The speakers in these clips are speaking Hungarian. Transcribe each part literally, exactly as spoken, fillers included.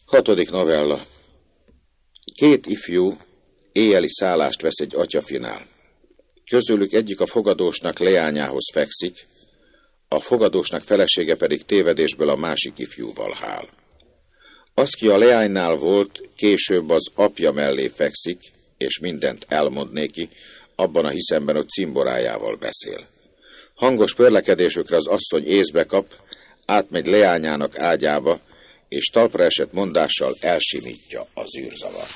Hatodik novella. Két ifjú éjjeli szállást vesz egy atyafinál. Közülük egyik a fogadósnak leányához fekszik, a fogadósnak felesége pedig tévedésből a másik ifjúval hál. Az, ki a leánynál volt, később az apja mellé fekszik, és mindent elmond néki, abban a hiszemben, hogy cimborájával beszél. Hangos pörlekedésükre az asszony észbe kap, átmegy leányának ágyába, és talpra esett mondással elsimítja az űrzavart.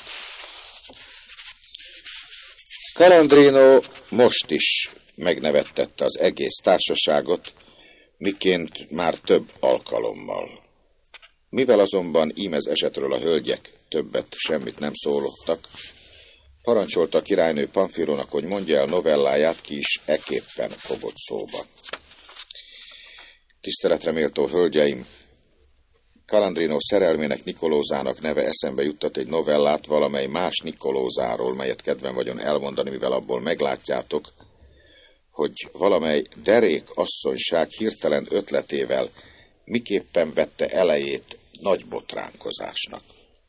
Calandrino most is megnevettette az egész társaságot, miként már több alkalommal. Mivel azonban ímez esetről a hölgyek többet semmit nem szólottak, parancsolta a királynő Pamfirónak, hogy mondja el novelláját, ki is eképpen fogott szóba. Tiszteletre méltó hölgyeim, Calandrino szerelmének Nikolózának neve eszembe juttat egy novellát valamely más Nikolózáról, melyet kedven vagyon elmondani, mivel abból meglátjátok, hogy valamely derék asszonyság hirtelen ötletével miképpen vette elejét nagy botránkozásnak.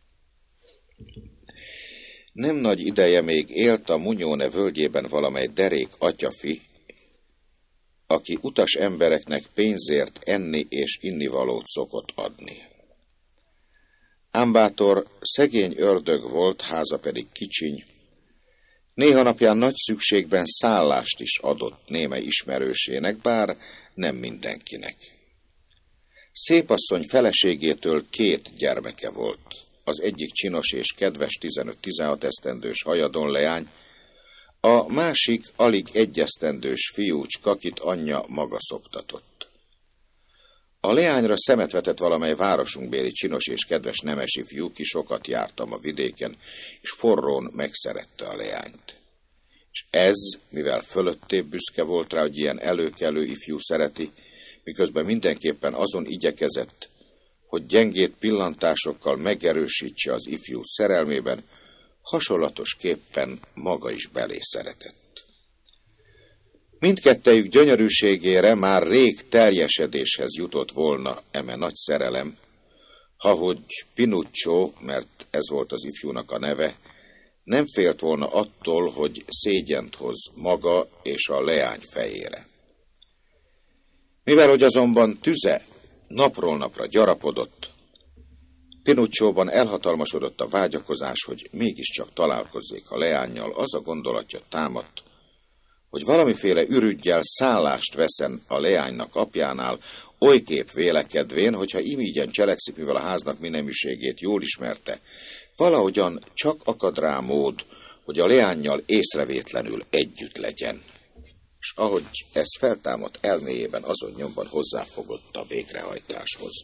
Nem nagy ideje még élt a Munyóne völgyében valamely derék atyafi, aki utas embereknek pénzért enni és innivalót szokott adni. Ám bátor szegény ördög volt, háza pedig kicsiny. Néha napján nagy szükségben szállást is adott némely ismerősének, bár nem mindenkinek. Szépasszony feleségétől két gyermeke volt. Az egyik csinos és kedves tizenöt-tizenhat esztendős hajadon leány, a másik alig egyesztendős fiúcska, kit anyja maga szoptatott. A leányra szemet vetett valamely városunkbéli csinos és kedves nemesi fiú, ki sokat jártam a vidéken, és forrón megszerette a leányt. És ez, mivel fölöttébb büszke volt rá, hogy ilyen előkelő ifjú szereti, miközben mindenképpen azon igyekezett, hogy gyengét pillantásokkal megerősítse az ifjú szerelmében, hasonlatosképpen maga is belé szeretett. Mindkettejük gyönyörűségére már rég teljesedéshez jutott volna eme nagy szerelem, hahogy Pinuccio, mert ez volt az ifjúnak a neve, nem félt volna attól, hogy szégyent hoz maga és a leány fejére. Mivel hogy azonban tüze napról napra gyarapodott, Pinuccióban elhatalmasodott a vágyakozás, hogy mégiscsak találkozzék a leánnyal, az a gondolatja támadt, hogy valamiféle ürüggyel szállást veszen a leánynak apjánál, olykép vélekedvén, hogyha imígyen cselekszik, mivel a háznak mineműségét jól ismerte, valahogyan csak akad rá mód, hogy a leánnyal észrevétlenül együtt legyen. És ahogy ez feltámadt elméjében, azon nyomban hozzáfogott a végrehajtáshoz.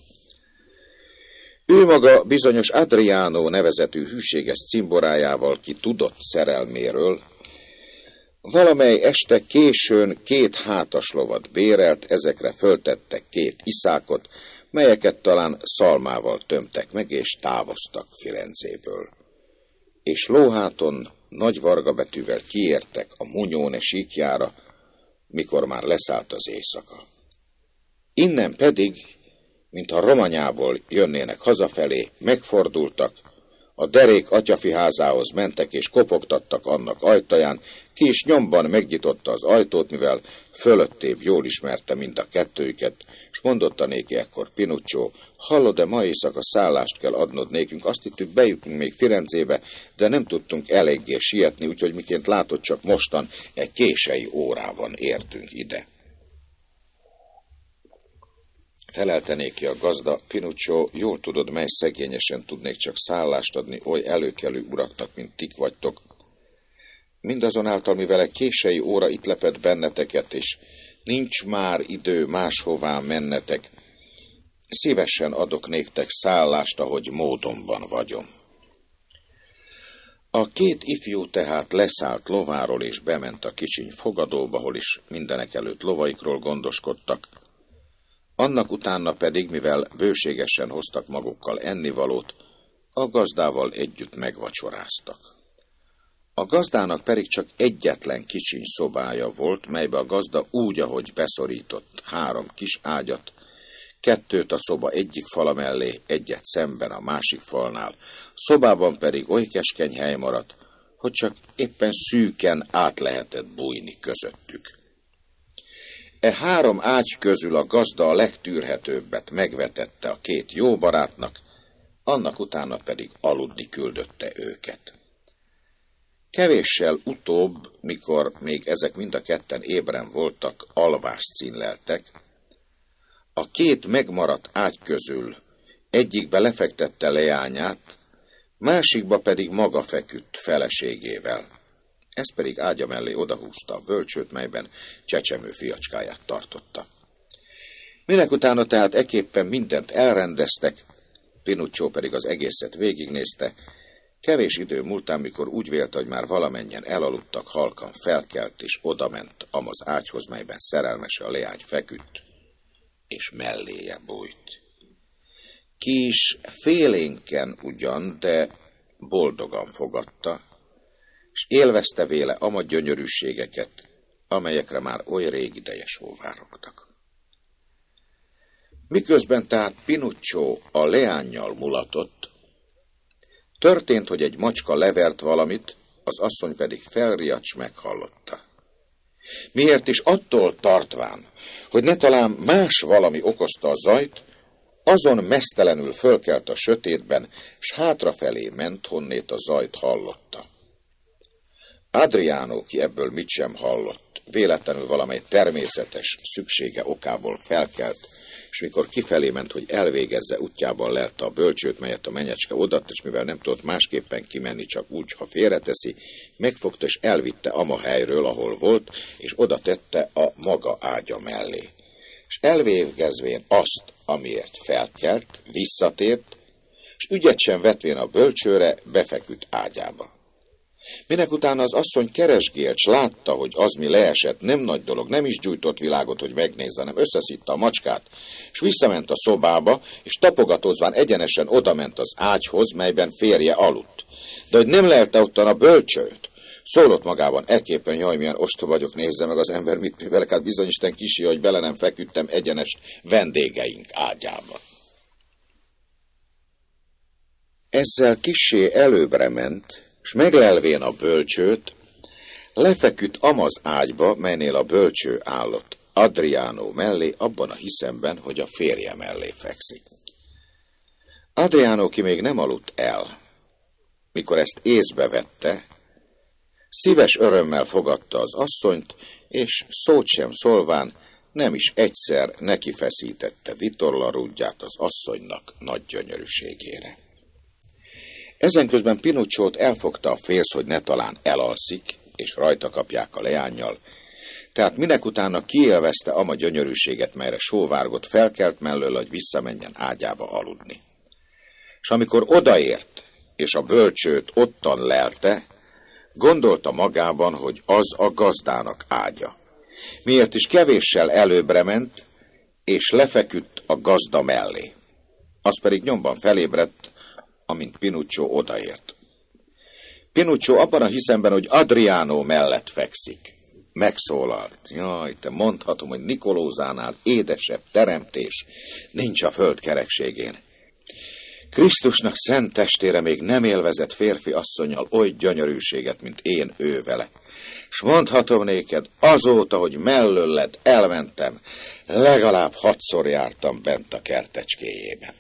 Ő maga bizonyos Adriano nevezetű hűséges cimborájával, ki tudott szerelméről, valamely este későn két hátas lovat bérelt, ezekre föltettek két iszákot, melyeket talán szalmával tömtek meg, és távoztak Firenzéből. És lóháton nagy vargabetűvel kiértek a Munyóne síkjára, mikor már leszállt az éjszaka. Innen pedig, mintha Romanyából jönnének hazafelé, megfordultak, a derék atyafi házához mentek, és kopogtattak annak ajtaján, ki is nyomban megnyitotta az ajtót, mivel fölöttébb jól ismerte mind a kettőjüket, és mondotta néki ekkor Pinuccio: hallod-e, ma éjszaka szállást kell adnod nékünk, azt hittük, bejutunk még Firenzébe, de nem tudtunk eléggé sietni, úgyhogy miként látod, csak mostan egy kései órában értünk ide. Felelte néki a gazda: Pinuccio, jól tudod, mely szegényesen tudnék csak szállást adni oly előkelő uraknak, mint tik vagytok. Mindazonáltal, mivel egy kései óra itt lepett benneteket, és nincs már idő máshová mennetek, szívesen adok néktek szállást, ahogy módonban vagyom. A két ifjú tehát leszállt lováról, és bement a kicsiny fogadóba, hol is mindenek előtt lovaikról gondoskodtak. Annak utána pedig, mivel bőségesen hoztak magukkal ennivalót, a gazdával együtt megvacsoráztak. A gazdának pedig csak egyetlen kicsiny szobája volt, melybe a gazda úgy, ahogy beszorított három kis ágyat, kettőt a szoba egyik fala mellé, egyet szemben a másik falnál, szobában pedig oly keskeny hely maradt, hogy csak éppen szűken át lehetett bújni közöttük. E három ágy közül a gazda a legtűrhetőbbet megvetette a két jó barátnak, annak utána pedig aludni küldötte őket. Kevéssel utóbb, mikor még ezek mind a ketten ébren voltak, alvást színleltek, a két megmaradt ágy közül egyikbe lefektette leányát, másikba pedig maga feküdt feleségével. Ez pedig ágya mellé odahúzta a bölcsőt, melyben csecsemő fiacskáját tartotta. Mindenutána tehát eképpen mindent elrendeztek, Pinuccio pedig az egészet végignézte. Kevés idő múltán, mikor úgy vélte, hogy már valamennyien elaludtak, halkan felkelt és odament amaz ágyhoz, melyben szerelmese a leány feküdt, és melléje bújt. Kis félénken ugyan, de boldogan fogadta, és élvezte véle ama gyönyörűségeket, amelyekre már oly rég ideje sóvárogtak. Miközben tehát Pinuccio a leánnyal mulatott, történt, hogy egy macska levert valamit, az asszony pedig felriadt, s meghallotta. Miért is attól tartván, hogy ne talán más valami okozta a zajt, azon meztelenül fölkelt a sötétben, s hátrafelé ment, honnét a zajt hallotta. Adriano, ki ebből mit sem hallott, véletlenül valamely természetes szüksége okából felkelt, és mikor kifelé ment, hogy elvégezze, útjában lelte a bölcsőt, melyet a menyecske odatt, és mivel nem tudott másképpen kimenni, csak úgy, ha félreteszi, megfogta és elvitte ama helyről, ahol volt, és oda tette a maga ágya mellé. És elvégezvén azt, amiért felkelt, visszatért, és ügyet sem vetvén a bölcsőre, befeküdt ágyába. Minek utána az asszony keresgélt, s látta, hogy az, mi leesett, nem nagy dolog, nem is gyújtott világot, hogy megnézze, hanem összeszitta a macskát, és visszament a szobába, és tapogatózván egyenesen odament az ágyhoz, melyben férje aludt. De hogy nem lelte ottan a bölcsőt, szólott magában, ekképpen, jaj, milyen ostoba vagyok, nézze meg az ember, mit művelek, hát bizony Isten kisi, hogy bele nem feküdtem egyenes vendégeink ágyába. Ezzel kissé előbbre ment, s meglelvén a bölcsőt, lefeküdt amaz ágyba, melynél a bölcső állott, Adriano mellé, abban a hiszemben, hogy a férje mellé fekszik. Adriano, ki még nem aludt el, mikor ezt észbe vette, szíves örömmel fogadta az asszonyt, és szót sem szólván nem is egyszer neki feszítette vitorlarúdját az asszonynak nagy gyönyörűségére. Ezenközben Pinucciót elfogta a félsz, hogy ne talán elalszik, és rajta kapják a leánnyal, tehát minekutána kiélvezte ama gyönyörűséget, melyre sóvárgott, felkelt mellől, hogy visszamenjen ágyába aludni. És amikor odaért, és a bölcsőt ottan lelte, gondolta magában, hogy az a gazdának ágya. Miért is kevéssel előbbre ment, és lefeküdt a gazda mellé. Az pedig nyomban felébredt, amint Pinuccio odaért. Pinuccio abban a hiszemben, hogy Adriano mellett fekszik. Megszólalt. Jaj, te mondhatom, hogy Nikolózánál édesebb teremtés nincs a föld kerekségén. Krisztusnak szent testére még nem élvezett férfi asszonnyal oly gyönyörűséget, mint én ő vele. S mondhatom néked, azóta, hogy mellőled elmentem, legalább hatszor jártam bent a kertecskéjében.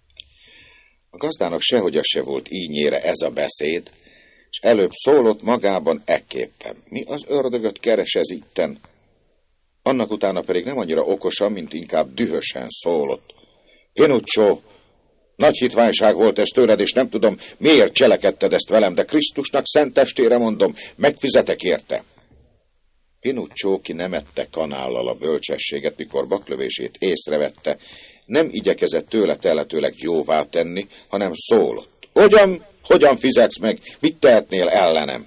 A gazdának sehogy se volt ínyére ez a beszéd, és előbb szólott magában ekképpen. Mi az ördögöt keres ez itten? Annak utána pedig nem annyira okosan, mint inkább dühösen szólott. Pinuccio, nagy hitványság volt ez tőled, és nem tudom, miért cselekedted ezt velem, de Krisztusnak szent testére mondom, megfizetek érte. Pinuccio, ki nem ette kanállal a bölcsességet, mikor baklövését észrevette, nem igyekezett tőle telhetőleg jóvá tenni, hanem szólott. Hogyan, hogyan fizetsz meg? Mit tehetnél ellenem?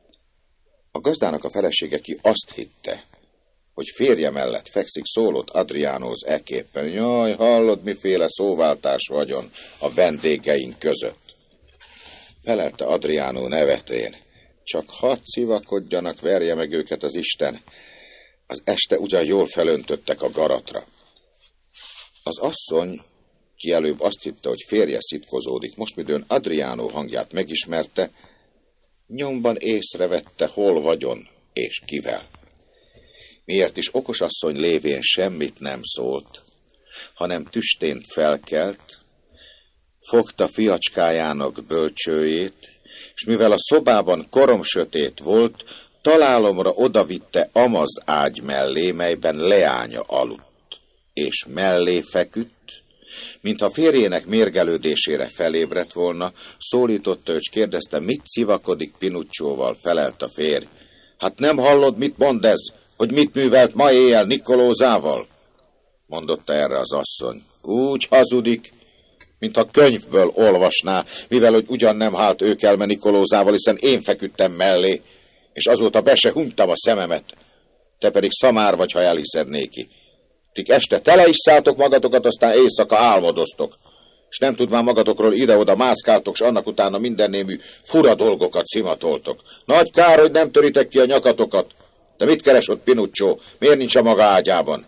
A gazdának a felesége, ki azt hitte, hogy férje mellett fekszik, szólott Adriánóhoz ekképpen. Jaj, hallod, miféle szóváltás vagyon a vendégeink között. Felelte Adriánó nevetén. Csak hadd szivakodjanak, verje meg őket az Isten. Az este ugyan jól felöntöttek a garatra. Az asszony, ki előbb azt hitte, hogy férje szitkozódik, most midőn Adriano hangját megismerte, nyomban észrevette, hol vagyon és kivel. Miért is okos asszony lévén semmit nem szólt, hanem tüstént felkelt, fogta fiacskájának bölcsőjét, és mivel a szobában koromsötét volt, találomra odavitte amaz ágy mellé, melyben leánya aludt, és mellé feküdt, mintha férjének mérgelődésére felébredt volna, szólította, és kérdezte, mit szivakodik Pinuccióval, felelt a férj. Hát nem hallod, mit mond ez, hogy mit művelt ma éjjel Nikolózával? Mondotta erre az asszony. Úgy hazudik, mintha könyvből olvasná, mivel hogy ugyan nem hált ők elme Nikolózával, hiszen én feküdtem mellé, és azóta be se hunytam a szememet. Te pedig szamár vagy, ha elhiszed néki. Tik este teleisszátok magatokat, aztán éjszaka álmodoztok, és nem tudván magatokról ide-oda mászkáltok, s annak utána mindennémű fura dolgokat szimatoltok. Nagy kár, hogy nem töritek ki a nyakatokat. De mit keres ott Pinuccio? Miért nincs a maga ágyában?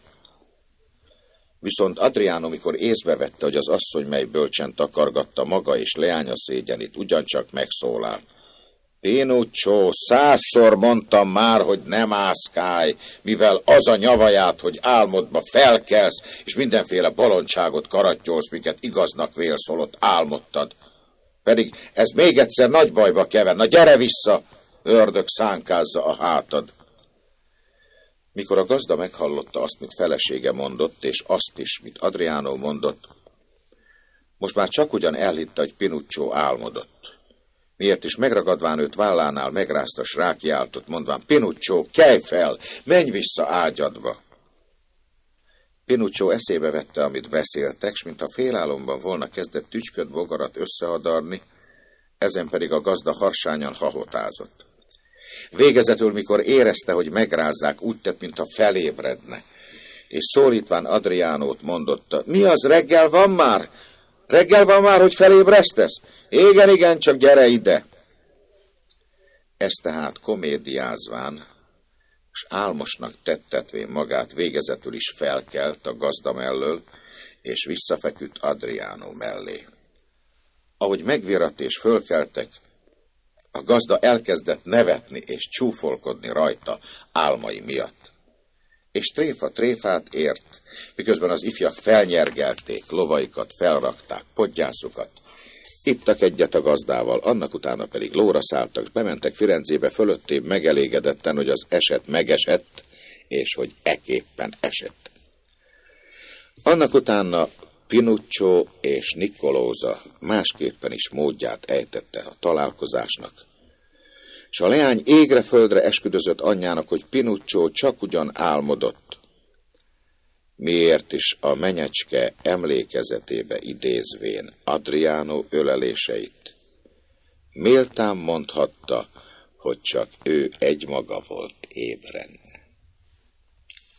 Viszont Adriano, mikor észbe vette, hogy az asszony mely bölcsen takargatta maga és leánya szégyenét, ugyancsak megszólál. Pinuccio, százszor mondtam már, hogy nem mászkálj, mivel az a nyavaját, hogy álmodba felkelsz, és mindenféle bolondságot karattyolsz, miket igaznak vélsz, holott álmodtad. Pedig ez még egyszer nagy bajba kever. Na gyere vissza, ördög szánkázza a hátad. Mikor a gazda meghallotta azt, mit felesége mondott, és azt is, mit Adriano mondott, most már csak ugyan elhitte, hogy Pinuccio álmodott. Miért is megragadván őt vállánál megrázta, s rákiáltott, mondván, Pinuccio, kelj fel, menj vissza ágyadba. Pinuccio eszébe vette, amit beszéltek, s mintha félálomban volna kezdett tücsköt bogarat összeadarni, ezen pedig a gazda harsányan hahotázott. Végezetül, mikor érezte, hogy megrázzák, úgy tett, mintha felébredne, és szólítván Adriánót mondotta, mi az, reggel van már? Reggel van már, hogy felébresztesz? Igen, igen, csak gyere ide. Ez tehát komédiázván, s álmosnak tettetvén magát végezetül is felkelt a gazda mellől, és visszafeküdt Adriano mellé. Ahogy megviratt és fölkeltek, a gazda elkezdett nevetni és csúfolkodni rajta álmai miatt. És tréfa tréfát ért, miközben az ifjak felnyergelték, lovaikat felrakták, podgyászukat. Ittak egyet a gazdával, annak utána pedig lóra szálltak, s bementek Firenzébe fölöttébb megelégedetten, hogy az eset megesett, és hogy eképpen esett. Annak utána Pinuccio és Nikolóza másképpen is módját ejtette a találkozásnak, és a leány égre-földre esküdözött anyjának, hogy Pinuccio csak ugyan álmodott, miért is a menyecske emlékezetébe idézvén Adriano öleléseit méltán mondhatta, hogy csak ő egymaga volt ébren.